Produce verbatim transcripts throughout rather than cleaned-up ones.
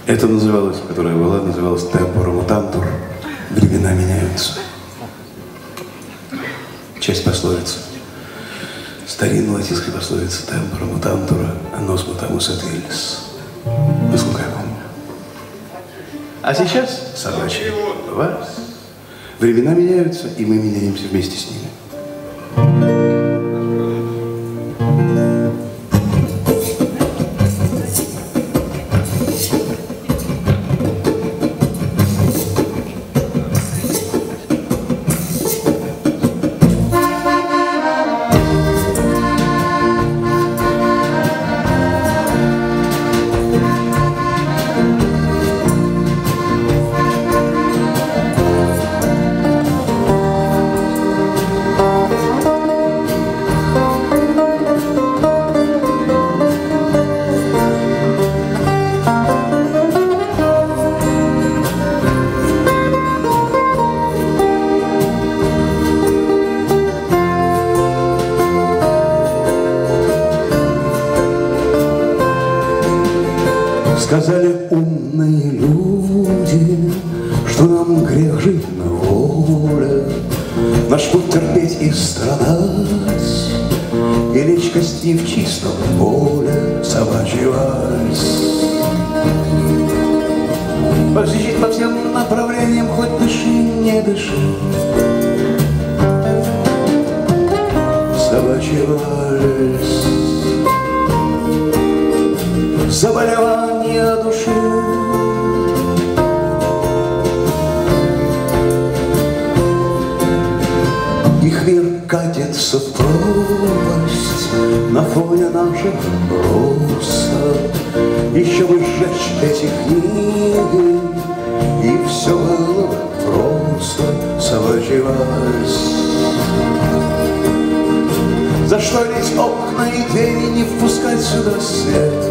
Это называлось, которая была, называлась «Темпора мутантур». Времена меняются. Часть пословицы. Старинная латинская пословица «Темпора мутантура, нос мутамус et illis». Насколько я помню. А сейчас собачий вальс. Времена меняются, и мы меняемся вместе с ними. Сказали умные люди, что нам грех жить на воле, наш путь терпеть и страдать, и лечь кости в чистом поле, собачий вальс. Позжечь по всем направлениям, хоть дыши, не дыши, собачий вальс. Заболевание души. Их мир катится в пропасть на фоне нашего роста. Еще бы сжечь эти книги, и все было бы просто, собачий вальс. За что лить окна и двери, не впускать сюда свет?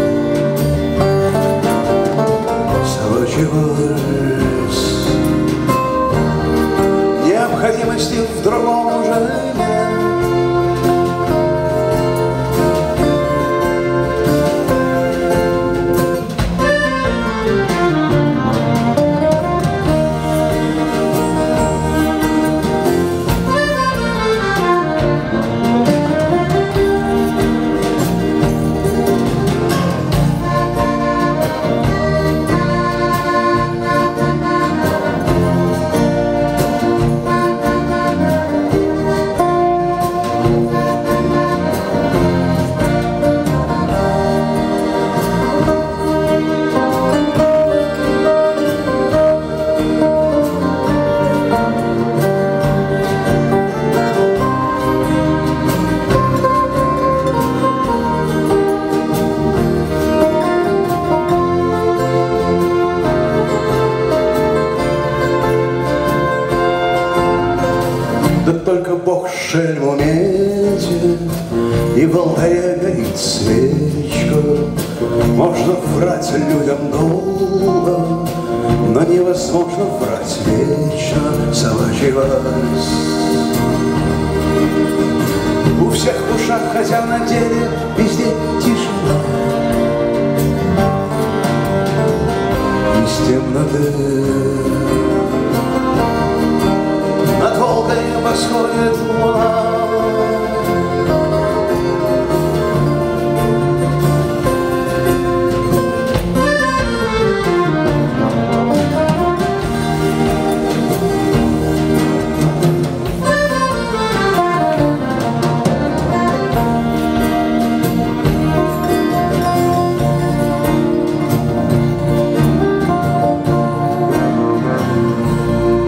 Собачий вальс. Необходимости в другом уже нет. Да только Бог шельму метит, и в алтаре горит свечка. Можно врать людям долго, но невозможно врать вечно, собачий вальс. У всех в ушах, хотя на деле везде тишина. Из темноты над Волгой восходит луна.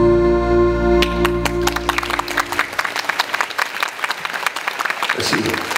Спасибо.